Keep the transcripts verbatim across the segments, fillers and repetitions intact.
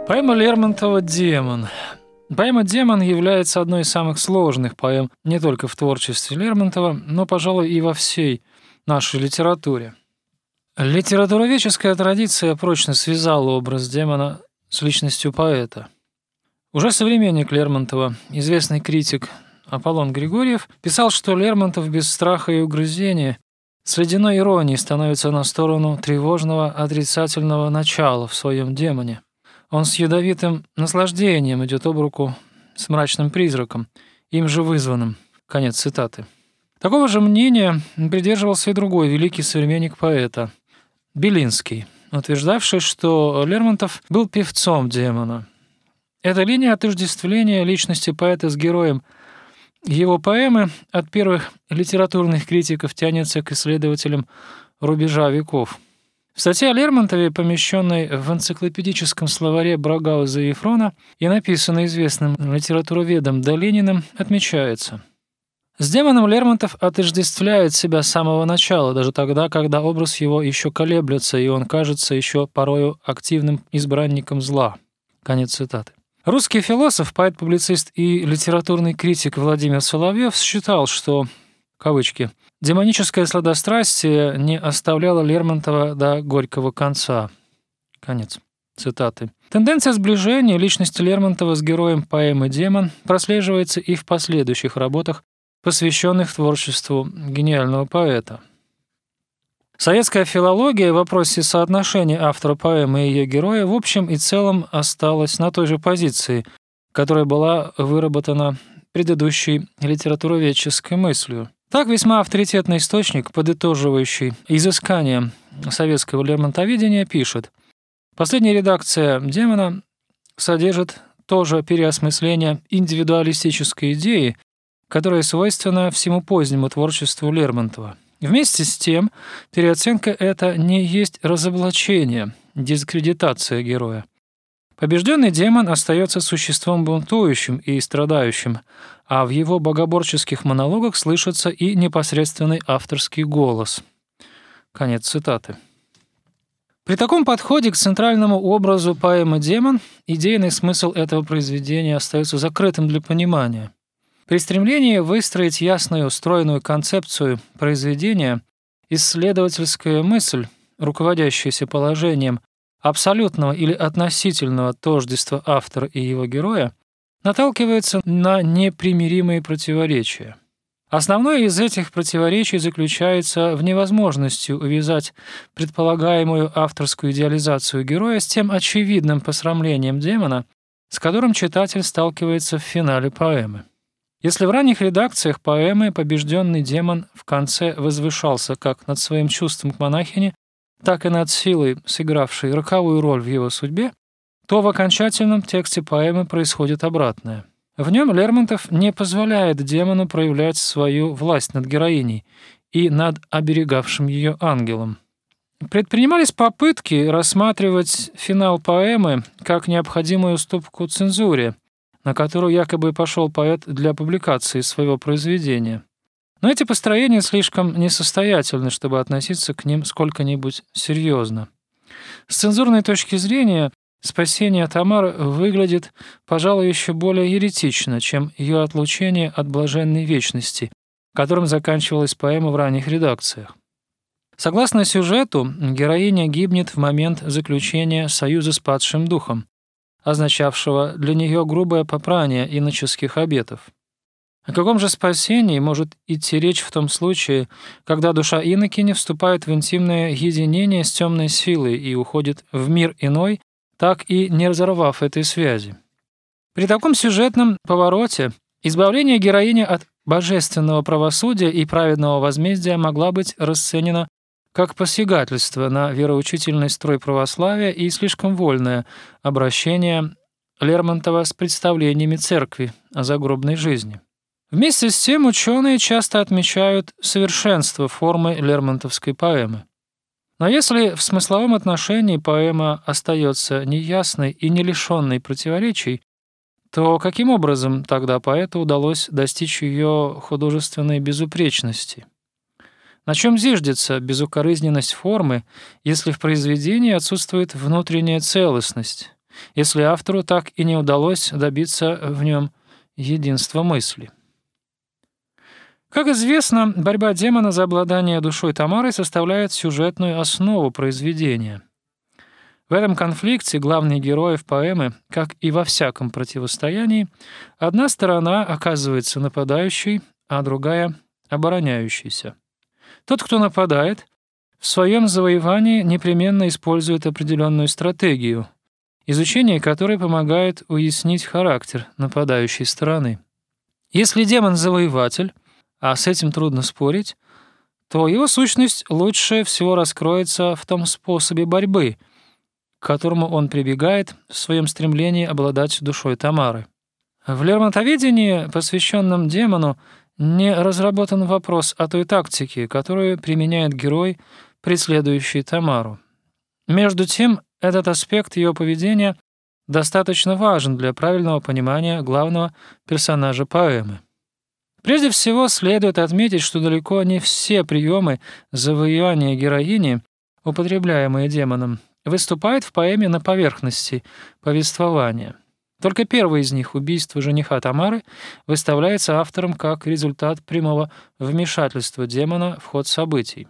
Поэма Лермонтова «Демон». Поэма «Демон» является одной из самых сложных поэм не только в творчестве Лермонтова, но, пожалуй, и во всей нашей литературе. Литературоведческая традиция прочно связала образ демона с личностью поэта. Уже современник Лермонтова, известный критик Аполлон Григорьев, писал, что Лермонтов без страха и угрызения с ледяной иронией становится на сторону тревожного отрицательного начала в своем демоне. Он с ядовитым наслаждением идет об руку с мрачным призраком, им же вызванным. Конец цитаты. Такого же мнения придерживался и другой великий современник поэта – Белинский, утверждавший, что Лермонтов был певцом демона. Эта линия отождествления личности поэта с героем его поэмы от первых литературных критиков тянется к исследователям рубежа веков. В статье о Лермонтове, помещенной в энциклопедическом словаре Брагауза и Ефрона и написанной известным литературоведом Долининым, отмечается: «С демоном Лермонтов отождествляет себя с самого начала, даже тогда, когда образ его еще колеблется, и он кажется еще порою активным избранником зла». Конец цитаты. Русский философ, поэт-публицист и литературный критик Владимир Соловьев считал, что, кавычки, «демоническое сладострастие не оставляло Лермонтова до горького конца». Конец цитаты. Тенденция сближения личности Лермонтова с героем поэмы «Демон» прослеживается и в последующих работах, посвященных творчеству гениального поэта. Советская филология в вопросе соотношения автора поэмы и ее героя в общем и целом осталась на той же позиции, которая была выработана предыдущей литературоведческой мыслью. Так весьма авторитетный источник, подытоживающий изыскания советского лермонтоведения, пишет: «Последняя редакция «Демона» содержит тоже переосмысление индивидуалистической идеи, которая свойственна всему позднему творчеству Лермонтова. Вместе с тем, переоценка эта не есть разоблачение, дискредитация героя. Побежденный демон остается существом бунтующим и страдающим, а в его богоборческих монологах слышится и непосредственный авторский голос». Конец цитаты. При таком подходе к центральному образу поэмы «Демон» идейный смысл этого произведения остается закрытым для понимания. При стремлении выстроить ясную, стройную концепцию произведения исследовательская мысль, руководящаяся положением абсолютного или относительного тождества автора и его героя, наталкивается на непримиримые противоречия. Основное из этих противоречий заключается в невозможности увязать предполагаемую авторскую идеализацию героя с тем очевидным посрамлением демона, с которым читатель сталкивается в финале поэмы. Если в ранних редакциях поэмы побежденный демон в конце возвышался как над своим чувством к монахине, так и над силой, сыгравшей роковую роль в его судьбе, то в окончательном тексте поэмы происходит обратное. В нем Лермонтов не позволяет демону проявлять свою власть над героиней и над оберегавшим ее ангелом. Предпринимались попытки рассматривать финал поэмы как необходимую уступку цензуре, на которую якобы пошел поэт для публикации своего произведения. Но эти построения слишком несостоятельны, чтобы относиться к ним сколько-нибудь серьезно. С цензурной точки зрения спасение Тамары выглядит, пожалуй, еще более еретично, чем ее отлучение от блаженной вечности, которым заканчивалась поэма в ранних редакциях. Согласно сюжету, героиня гибнет в момент заключения союза с падшим духом, означавшего для нее грубое попрание иноческих обетов. О каком же спасении может идти речь в том случае, когда душа инокини вступает в интимное единение с темной силой и уходит в мир иной, так и не разорвав этой связи? При таком сюжетном повороте избавление героини от божественного правосудия и праведного возмездия могла быть расценена как посягательство на вероучительный строй православия и слишком вольное обращение Лермонтова с представлениями церкви о загробной жизни. Вместе с тем ученые часто отмечают совершенство формы лермонтовской поэмы. Но если в смысловом отношении поэма остается неясной и не лишенной противоречий, то каким образом тогда поэту удалось достичь ее художественной безупречности? На чем зиждется безукоризненность формы, если в произведении отсутствует внутренняя целостность, если автору так и не удалось добиться в нем единства мысли. Как известно, борьба демона за обладание душой Тамары составляет сюжетную основу произведения. В этом конфликте главные герои поэмы, как и во всяком противостоянии, одна сторона оказывается нападающей, а другая — обороняющейся. Тот, кто нападает, в своем завоевании непременно использует определенную стратегию, изучение которой помогает уяснить характер нападающей стороны. Если демон-завоеватель, а с этим трудно спорить, то его сущность лучше всего раскроется в том способе борьбы, к которому он прибегает в своем стремлении обладать душой Тамары. В лермонтоведении, посвященном демону, не разработан вопрос о той тактике, которую применяет герой, преследующий Тамару. Между тем, этот аспект ее поведения достаточно важен для правильного понимания главного персонажа поэмы. Прежде всего, следует отметить, что далеко не все приемы завоевания героини, употребляемые демоном, выступают в поэме на поверхности повествования. Только первый из них, убийство жениха Тамары, выставляется автором как результат прямого вмешательства демона в ход событий.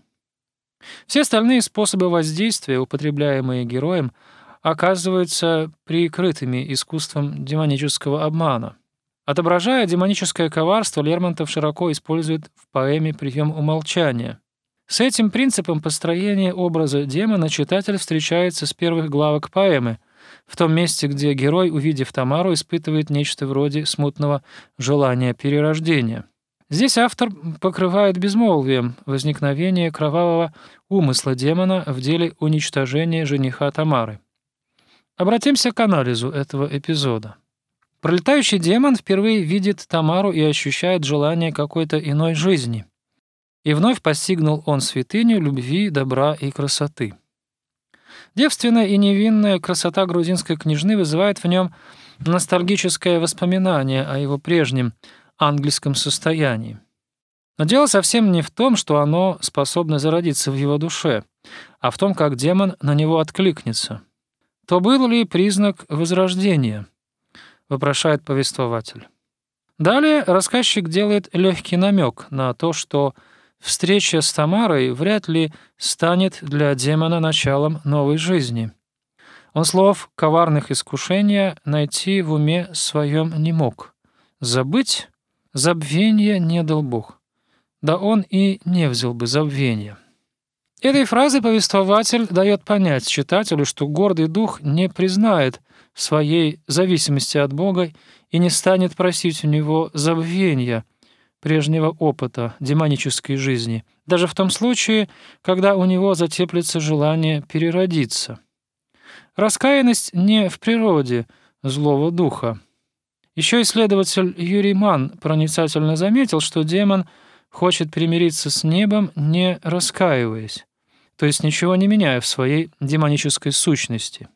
Все остальные способы воздействия, употребляемые героем, оказываются прикрытыми искусством демонического обмана. Отображая демоническое коварство, Лермонтов широко использует в поэме прием умолчания. С этим принципом построения образа демона читатель встречается с первых главок поэмы, в том месте, где герой, увидев Тамару, испытывает нечто вроде смутного желания перерождения. Здесь автор покрывает безмолвием возникновение кровавого умысла демона в деле уничтожения жениха Тамары. Обратимся к анализу этого эпизода. Пролетающий демон впервые видит Тамару и ощущает желание какой-то иной жизни. И вновь постигнул он святыню любви, добра и красоты. Девственная и невинная красота грузинской княжны вызывает в нем ностальгическое воспоминание о его прежнем ангельском состоянии. Но дело совсем не в том, что оно способно зародиться в его душе, а в том, как демон на него откликнется. То был ли признак возрождения? Вопрошает повествователь. Далее рассказчик делает легкий намек на то, что встреча с Тамарой вряд ли станет для демона началом новой жизни. Он слов коварных искушения найти в уме своем не мог. Забыть забвенье не дал Бог. Да он и не взял бы забвенья. Этой фразой повествователь дает понять читателю, что гордый дух не признает своей зависимости от Бога и не станет просить у него забвенья прежнего опыта демонической жизни, даже в том случае, когда у него затеплится желание переродиться. Раскаянность не в природе злого духа. Еще исследователь Юрий Манн проницательно заметил, что демон хочет примириться с небом, не раскаиваясь, то есть ничего не меняя в своей демонической сущности.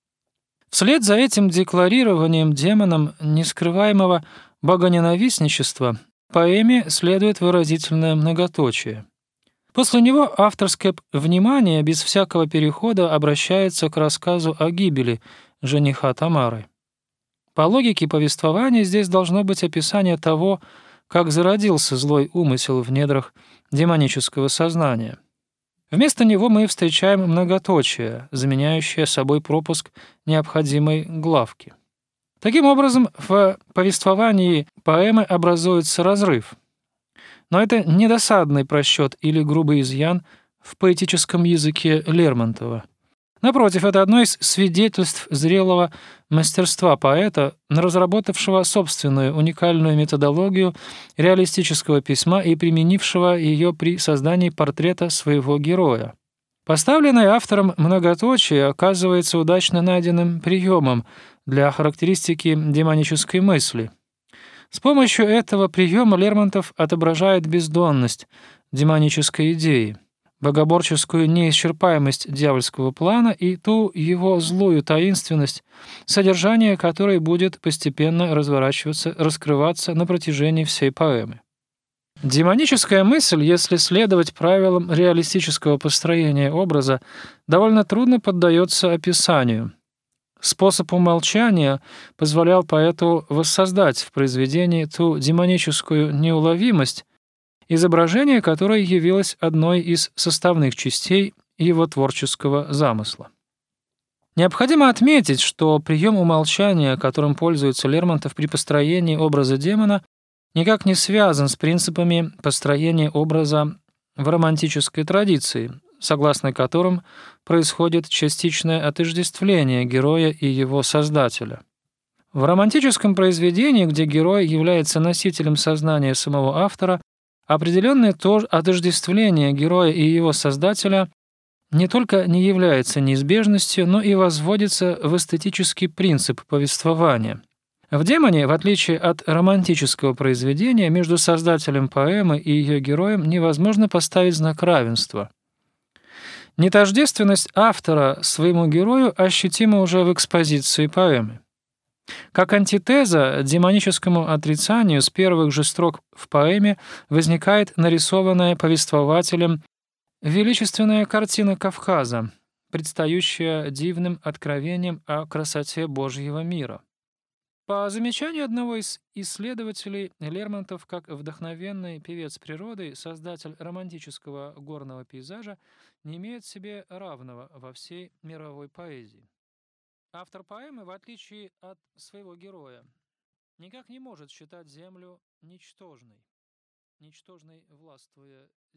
Вслед за этим декларированием демоном нескрываемого богоненавистничества в поэме следует выразительное многоточие. После него авторское внимание без всякого перехода обращается к рассказу о гибели жениха Тамары. По логике повествования здесь должно быть описание того, как зародился злой умысел в недрах демонического сознания. Вместо него мы встречаем многоточие, заменяющее собой пропуск необходимой главки. Таким образом, в повествовании поэмы образуется разрыв. Но это не досадный просчет или грубый изъян в поэтическом языке Лермонтова. Напротив, это одно из свидетельств зрелого мастерства поэта, разработавшего собственную уникальную методологию реалистического письма и применившего ее при создании портрета своего героя. Поставленное автором многоточие оказывается удачно найденным приемом для характеристики демонической мысли. С помощью этого приема Лермонтов отображает бездонность демонической идеи, богоборческую неисчерпаемость дьявольского плана и ту его злую таинственность, содержание которой будет постепенно разворачиваться, раскрываться на протяжении всей поэмы. Демоническая мысль, если следовать правилам реалистического построения образа, довольно трудно поддается описанию. Способ умолчания позволял поэту воссоздать в произведении ту демоническую неуловимость, изображение которой явилось одной из составных частей его творческого замысла. Необходимо отметить, что прием умолчания, которым пользуется Лермонтов при построении образа демона, никак не связан с принципами построения образа в романтической традиции, согласно которым происходит частичное отождествление героя и его создателя. В романтическом произведении, где герой является носителем сознания самого автора, определенное то отождествление героя и его создателя не только не является неизбежностью, но и возводится в эстетический принцип повествования. В «Демоне», в отличие от романтического произведения, между создателем поэмы и ее героем невозможно поставить знак равенства. Нетождественность автора своему герою ощутима уже в экспозиции поэмы. Как антитеза демоническому отрицанию с первых же строк в поэме возникает нарисованная повествователем величественная картина Кавказа, предстающая дивным откровением о красоте Божьего мира. По замечанию одного из исследователей, Лермонтов, как вдохновенный певец природы, создатель романтического горного пейзажа, не имеет себе равного во всей мировой поэзии. Автор поэмы, в отличие от своего героя, никак не может считать землю ничтожной, ничтожной властвуя